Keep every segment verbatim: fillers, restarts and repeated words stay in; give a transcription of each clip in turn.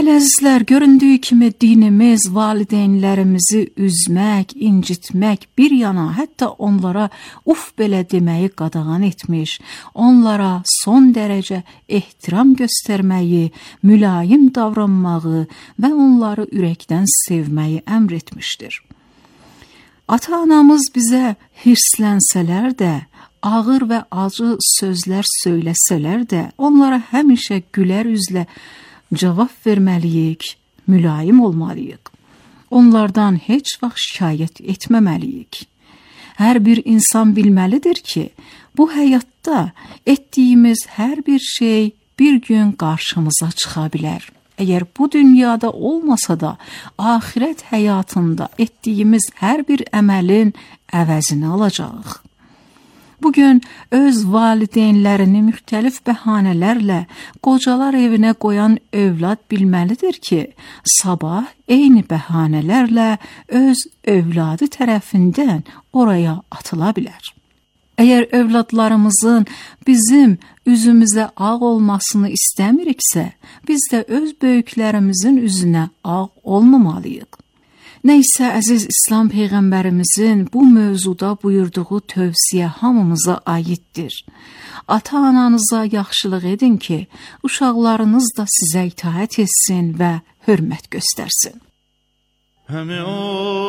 Bəli əzizlər, göründüyü kimi dinimiz valideynlərimizi üzmək, incitmək bir yana, hətta onlara uf belə deməyi qadağan etmiş, onlara son dərəcə ehtiram göstərməyi, mülayim davranmağı və onları ürəkdən sevməyi əmr etmişdir. Ata-anamız bizə hirslensələr də, ağır və acı sözlər söyləsələr də, onlara həmişə gülər üzlə cavab verməliyik, mülayim olmalıyıq. Onlardan heç vaxt şikayət etməməliyik. Hər bir insan bilməlidir ki, bu həyatda etdiyimiz hər bir şey bir gün qarşımıza çıxa bilər. Əgər bu dünyada olmasa da, axirət həyatında etdiyimiz hər bir əməlin əvəzini alacağıq. Bugün öz valideynlərini müxtəlif bəhanələrlə qocalar evinə qoyan övlad bilməlidir ki, sabah eyni bəhanələrlə öz övladı tərəfindən oraya atıla bilər. Əgər övladlarımızın bizim üzümüzə ağ olmasını istəmiriksə, biz də öz böyüklərimizin üzünə ağ olmamalıyıq. Nəysə, əziz İslam Peyğəmbərimizin bu mövzuda buyurduğu tövsiyə hamımıza aiddir. Ata-ananıza yaxşılıq edin ki, uşaqlarınız da sizə itaət etsin və hörmət göstərsin. Həmi o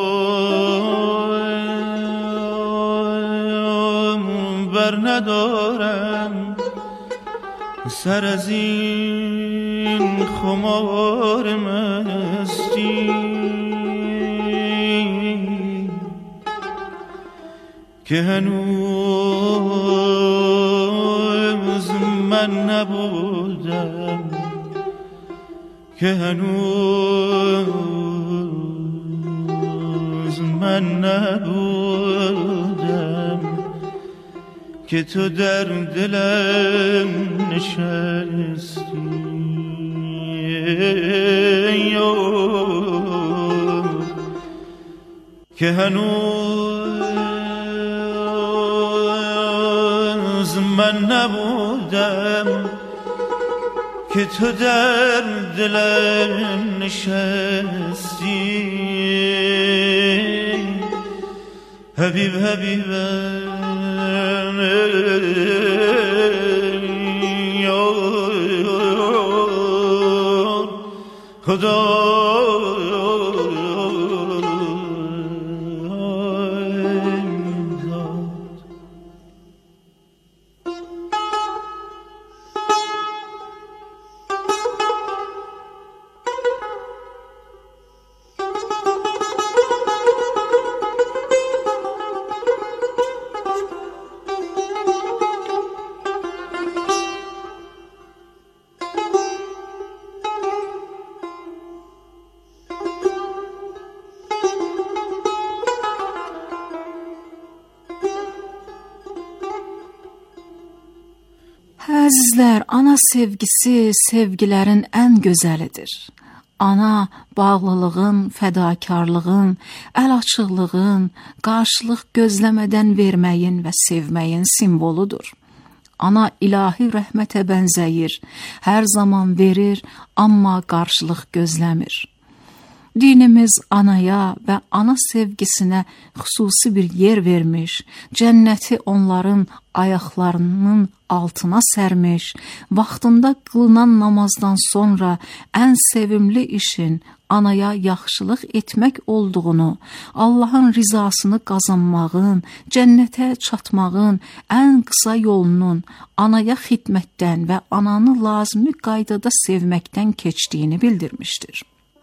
bər nədorəm sər az in xumar məsti که هنوز من نبودم که هنوز من نبودم که تو در دلم نشستی که هنوز من نبودم که تو در دلم نشستی حبیب حبیبم خدا Əzizlər, ana sevgisi sevgilərin ən gözəlidir. Ana bağlılığın, fədakarlığın, əl açıqlığın, qarşılıq gözləmədən verməyin və sevməyin simvoludur. Ana ilahi rəhmətə bənzəyir, hər zaman verir, amma qarşılıq gözləmir. Dinimiz anaya və ana sevgisinə xüsusi bir yer vermiş, cənnəti onların ayaqlarının altına sərmiş, vaxtında qılınan namazdan sonra ən sevimli işin anaya yaxşılıq etmək olduğunu, Allahın rizasını qazanmağın, cənnətə çatmağın ən qısa yolunun anaya xidmətdən və ananı lazımi qaydada sevməkdən keçdiyini bildirmişdir.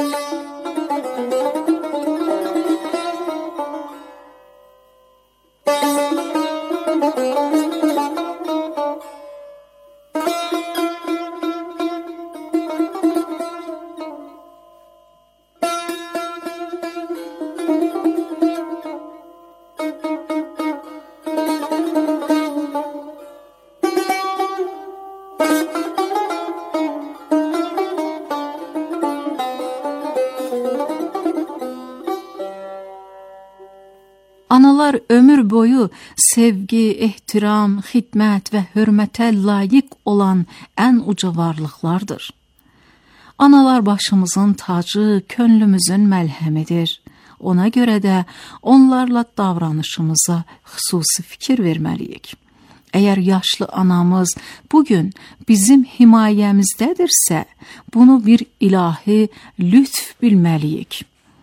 Analar ömür boyu sevgi, ehtiram, xidmət və hörmətə layiq olan ən uca varlıqlardır. Analar başımızın tacı, könlümüzün məlhəmidir. Ona görə də onlarla davranışımıza xüsusi fikir verməliyik. Əgər yaşlı anamız bugün bizim himayəmizdədirsə, bunu bir ilahi lütf bilməliyik.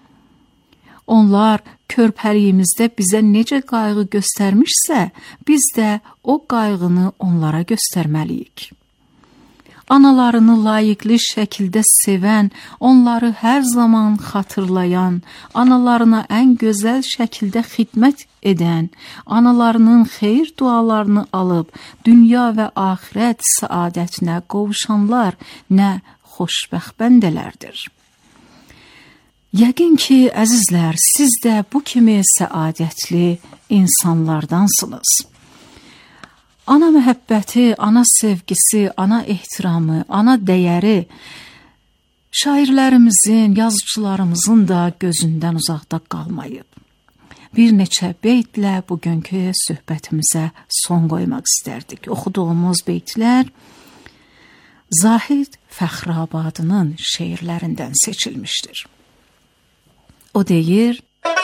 Onlar körpəliyimizdə bizə necə qayğı göstərmişsə, biz də o qayğını onlara göstərməliyik. Analarını layiqli şəkildə sevən, onları hər zaman xatırlayan, analarına ən gözəl şəkildə xidmət edən, analarının xeyir dualarını alıb, dünya və axirət səadətinə qovuşanlar nə xoşbəxt bəndələrdir. Yəqin ki, əzizlər, siz də bu kimi səadətli insanlardansınız. Ana məhəbbəti, ana sevgisi, ana ehtiramı, ana dəyəri şairlərimizin, yazıcılarımızın da gözündən uzaqda qalmayıb. Bir neçə beytlə bugünkü söhbətimizə son qoymaq istərdik. Oxuduğumuz beytlər Zahid Fəxrabadının şeirlərindən seçilmişdir. O deyir: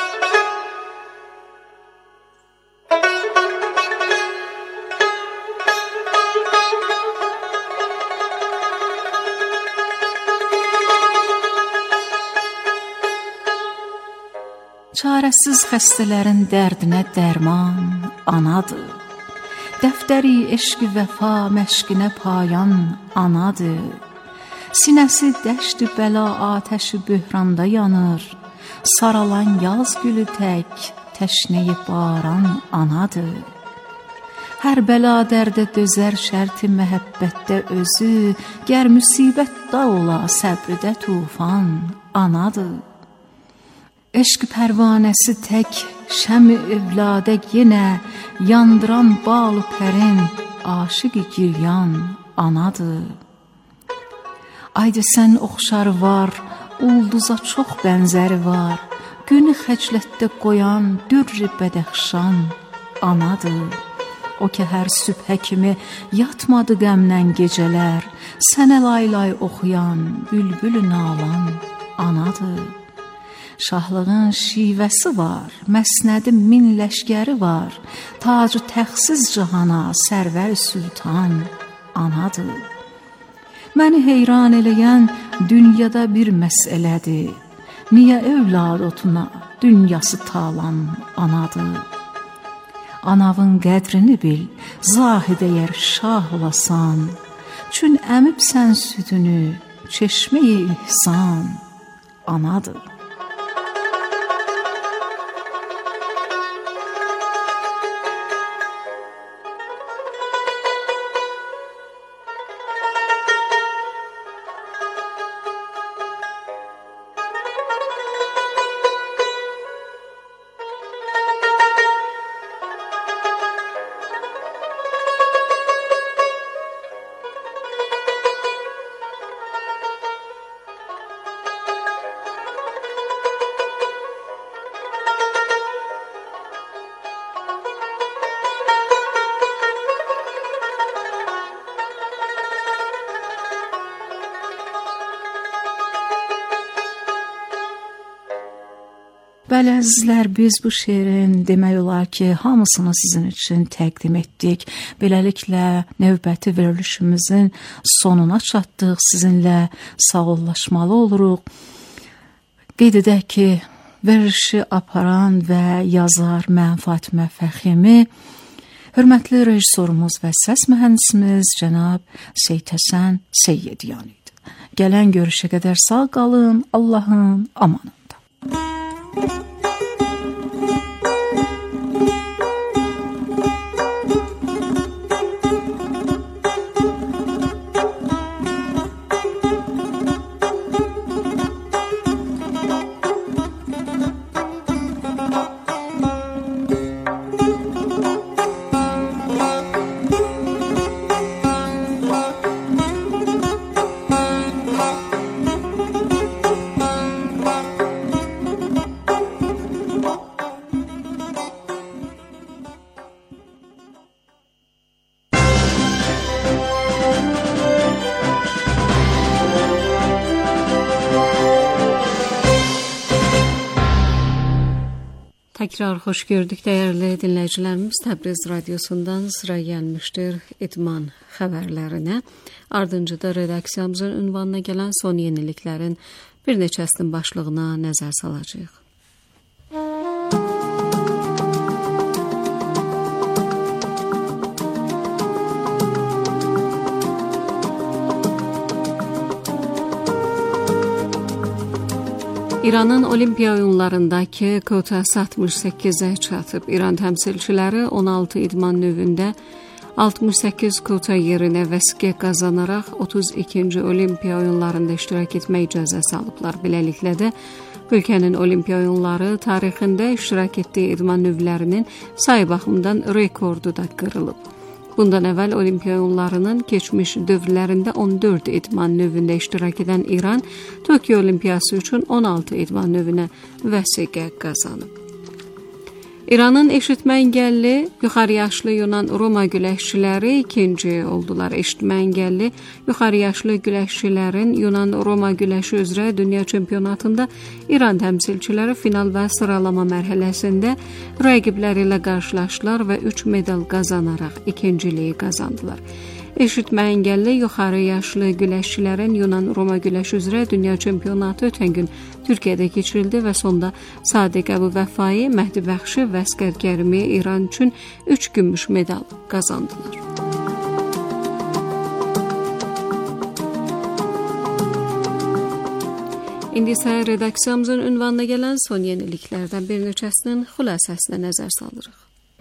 çarəsiz xəstələrin dərdinə dərman anadır. Dəftəri eşq-i vəfa məşqinə payan anadır. Sinəsi dəşt-i bəla atəşi böhranda yanır. Saralan yaz gülü tək təşneyi baran anadır. Hər bəla dərdə dözər şərti məhəbbətdə özü, gər müsibətdə ola səbridə tufan anadır. Eşq pərvanəsi tək şəm-i evladə yenə yandıran bal-ı pərin aşık-ı giryan anadır. Aydı sən oxşarı var, ulduza çox bənzəri var, günü xəclətdə qoyan dürr-i bədəxşan anadır. O ki hər sübhə kimi yatmadı qəmdən gecələr, sənə lay-lay oxuyan bülbül-ü nalan anadır. Şahlığın şivəsi var, məsnədi min ləşkəri var, tacı təxsiz cahana sərvər sultan anadır. Məni heyran eləyən dünyada bir məsələdir, niyə övlad otuna dünyası talan anadır. Anavın qədrini bil, zahid əgər şah olasan, çün əmib sən südünü, çeşme-i ihsan anadır. Bəli, əzizlər, biz bu şeirin demək olar ki, hamısını sizin üçün təqdim etdik. Beləliklə, növbəti verilişimizin sonuna çatdıq. Sizinlə sağollaşmalı oluruq. Qeyd edək ki, verilişi aparan və yazar mən Fatimə Fəximi, hörmətli rejissorumuz və səs mühəndisimiz cənab Seyid Həsən Seyyidyan idi. Gələn görüşə qədər sağ qalın, Allahın amanında. Tekrar hoş gördük değerli dinleyicilerimiz. Təbriz Radyosu'ndan sıra gelmiştir idman haberlerine. Ardınca da redaksiyamızın ünvanına gelen son yeniliklerin bir neçəsinin başlığına nəzər salacağıq. İranın Olimpiya oyunlarındakı kotası altmış səkkizə çatıb. İran təmsilçiləri on altı idman növündə altmış səkkiz kota yerinə vəsqə qazanaraq otuz ikinci Olimpiya oyunlarında iştirak etmək icazəsi alıblar. Beləliklə də ölkənin Olimpiya oyunları tarixində iştirak etdiyi idman növlərinin sayı baxımından rekordu da qırılıb. Bundan əvvəl Olimpiya oyunlarının keçmiş dövrlərində on dörd idman növündə iştirak edən İran, Tokyo Olimpiyası üçün on altı idman növünə vəsiqə qazanıb. İranın eşitmə engelli, yuxarı yaşlı Yunan Roma güləşçiləri ikinci oldular. Eşitmə engelli, yuxarı yaşlı güləşçilərin Yunan Roma güləşi üzrə dünya çempionatında İran təmsilçiləri final və sıralama mərhələsində rəqibləri ilə qarşılaşdılar və üç medal qazanaraq ikinciliyi qazandılar. Eşitmə engelli, yuxarı yaşlı güləşçilərin Yunan Roma güləşi üzrə dünya çempionatı ötən gün Türkiyədə keçirildi və sonda Sadiq Əbu Vəfai, Məhdi Bəxşi və Əsqər Kərimi İran üçün üç gümüş medal qazandılar. İndi isə redaksiyamızın ünvanına gələn son yeniliklərdən bir neçəsinin xülasəsinə nəzər salırıq.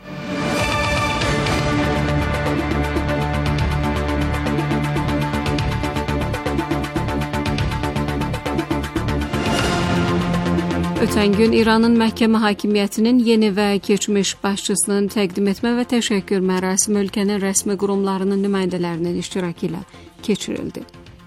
Ötən gün İranın məhkəmə hakimiyyətinin yeni və keçmiş başçısının təqdim etmə və təşəkkür mərasimi ölkənin rəsmi qurumlarının nümayəndələrinin iştirakı ilə keçirildi.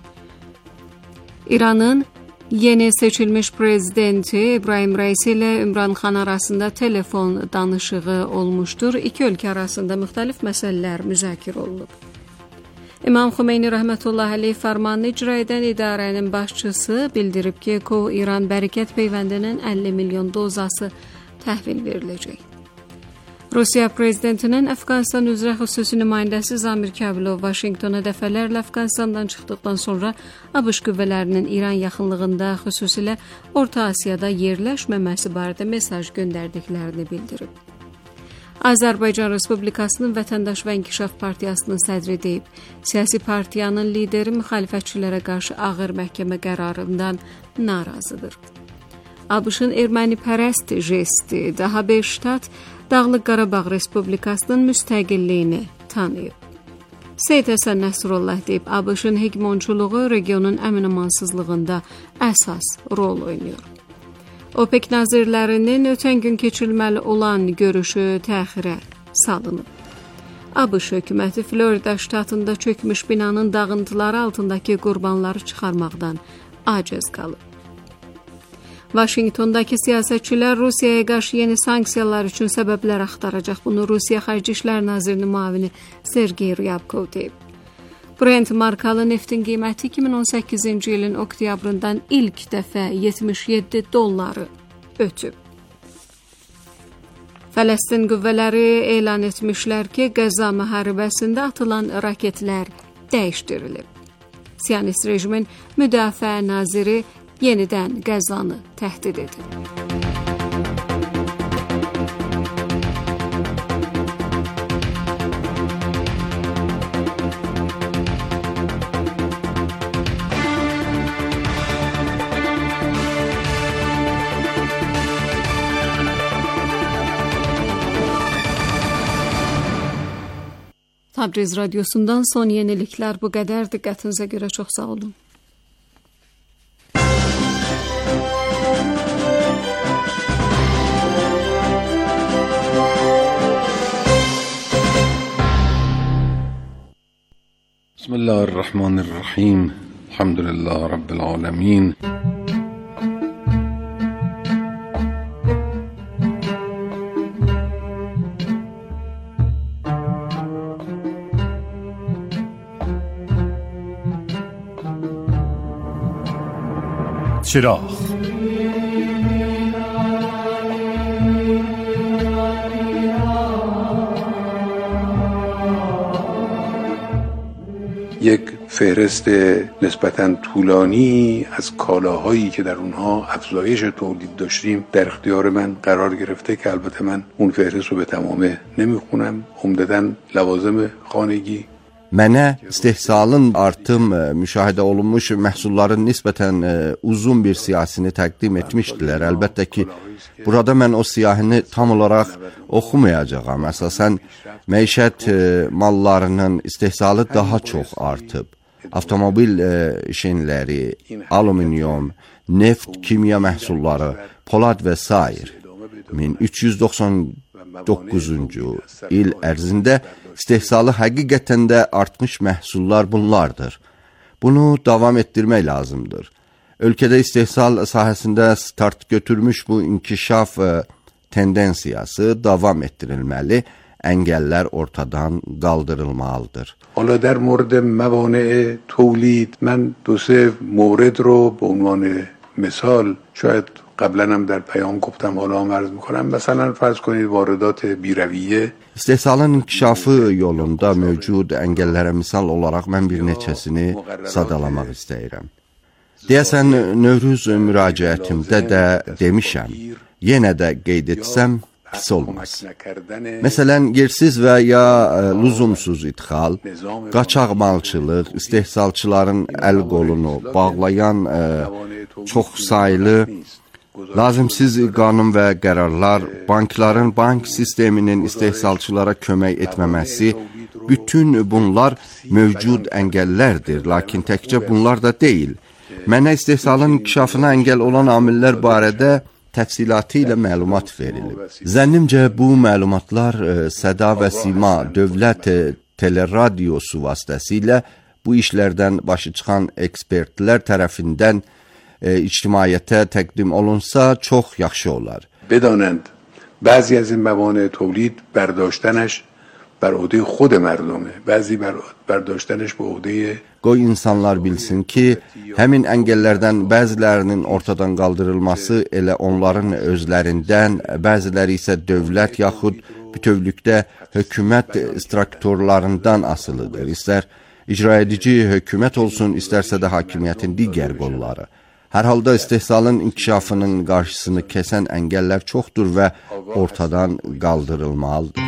İranın yeni seçilmiş prezidenti İbrahim Rəisi ilə Ümran Xan arasında telefon danışığı olmuşdur. İki ölkə arasında müxtəlif məsələlər müzakirə olunub. İmam Xümeyni rəhmətullahi aleyh fərmanını icra edən idarənin başçısı bildirib ki, Kov İran Bərəkət Peyvəndinin əlli milyon dozası təhvil veriləcək. Rusiya prezidentinin Əfqanistan üzrə xüsusi nümayəndəsi Zamir Kabilov Vaşinqtona dəfələrlə Əfqanistandan çıxdıqdan sonra ABŞ qüvvələrinin İran yaxınlığında, xüsusilə Orta Asiyada yerləşməməsi barədə mesaj göndərdiklərini bildirib. Azərbaycan Respublikasının Vətəndaş və İnkişaf Partiyasının sədri deyib, siyasi partiyanın lideri müxalifətçilərə qarşı ağır məhkəmə qərarından narazıdır. ABŞ-ın ermənipərəst jesti daha bir ştat Dağlıq Qarabağ Respublikasının müstəqilliyini tanıyıb. Seyid Həsən Nəsrullah deyib, ABŞ-ın hegemonçuluğu regionun əmin-amansızlığında əsas rol oynayır. OPEC nazirlərinin ötən gün keçirilməli olan görüşü təxirə salınıb. ABŞ hökuməti Florida ştatında çökmüş binanın dağıntıları altındakı qurbanları çıxarmaqdan aciz qalıb. Vaşinqtondakı siyasətçilər Rusiyaya qarşı yeni sanksiyalar üçün səbəblər axtaracaq. Bunu Rusiya Xarici İşlər Nazirinin müavini Sergey Ryabkov deyib. Brent markalı neftin qiyməti iki min on səkkizinci ilin oktyabrından ilk dəfə yetmiş yeddi dolları ötüb. Fələstin qüvvələri elan etmişlər ki, Qəzza müharibəsində atılan raketlər dəyişdirilib. Siyonist rejimin müdafiə naziri yenidən Qəzzanı təhdid edib. Təbriz Radyosu'ndan son yeniliklər bu qədər. Diqqətinizə görə çox sağ olun. Bismillahirrahmanirrahim. Elhamdülillah Rabbil alemin. چراغ یک فهرست نسبتاً طولانی از کالاهایی که در اونها افزایش تولید داشتیم در اختیار من قرار گرفته که البته من اون فهرست رو به تمامه نمیخونم. عمدتاً لوازم خانگی. Mənə istehsalın artım müşahidə olunmuş məhsulların nisbətən uzun bir siyahısını təqdim etmişdilər. Əlbəttə ki, burada mən o siyahını tam olaraq oxumayacağam. Əsasən, məişət mallarının istehsalı daha çox artıb. Avtomobil şinləri, alüminium, neft, kimya məhsulları, polad və sair. min üç yüz doxsan doqquzuncu il ərzində istehsalı həqiqətən də artmış məhsullar bunlardır. Bunu davam etdirmək lazımdır. Ölkədə istehsal sahəsində start götürmüş bu inkişaf tendensiyası davam etdirilməli, əngəllər ortadan qaldırılmalıdır. حالا در مورد موانع تولید من دو سه مورد رو به عنوان مثال شاید قبلا هم در پیام گفتم حالا هم عرض میکنم. مثلا فرض کنید واردات بیرویه. İstehsalın inkişafı yolunda mövcud əngəllərə misal olaraq mən bir neçəsini sadalamaq istəyirəm. Deyəsən, Növrüz müraciətimdə də demişəm, yenə də qeyd etsəm, pis olmaz. Məsələn, yersiz və ya lüzumsuz idxal, qaçaq malçılıq, istehsalçıların əl qolunu bağlayan e, çox saylı lazımsız qanun və qərarlar, bankların bank sisteminin istehsalçılara kömək etməməsi, bütün bunlar mövcud əngəllərdir, lakin təkcə bunlar da deyil. Mənə istehsalın inkişafına əngəl olan amillər barədə təfsilatı ilə məlumat verilib. Zənnimcə bu məlumatlar e, Səda və Sima dövlət e, teleradiosu vasitəsilə bu işlərdən başı çıxan ekspertlər tərəfindən e, ictimaiyyətə təqdim olunsa çox yaxşı olar. بدانند بعضی از این موانع تولید برداشتنش بر عهده خود مردمه، بعضی بر برداشتنش به عهده. Qoy insanlar bilsin ki, həmin əngəllərdən bəzilərinin ortadan qaldırılması elə onların özlərindən, bəziləri isə dövlət yaxud bütövlükdə hökumət strukturlarından asılıdır. İstər icra edici hökumət olsun, istərsə də hakimiyyətin digər qolları. Hər halda istehsalın inkişafının qarşısını kəsən əngəllər çoxdur və ortadan qaldırılmalıdır.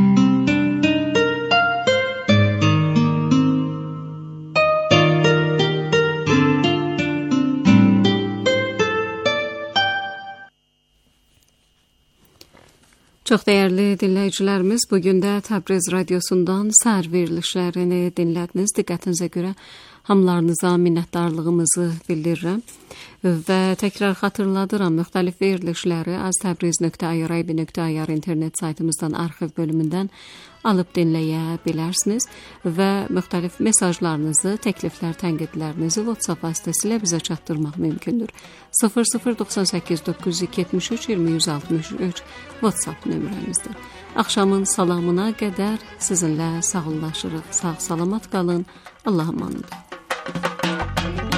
Çox dəyərli dinləyicilərimiz, bugün də Təbriz radiosundan səhər verilişlərini dinlədiniz. Diqqətinizə görə hamılarınıza minnətdarlığımızı bildirirəm və təkrar xatırladıram, müxtəlif verilişləri aztabriz nöqtə i r i b nöqtə i r internet saytımızdan arxiv bölümündən alıb dinləyə bilərsiniz və müxtəlif mesajlarınızı, təkliflər, tənqidlərinizi WhatsApp vasitəsilə bizə çatdırmaq mümkündür. sıfır sıfır doxsan səkkiz doqquz yüz yetmiş üç iyirmi yüz altmış üç WhatsApp nömrəmizdir. Axşamın salamına qədər sizinlə sağollaşırıq. Sağ salamat qalın. Allah'a emanet.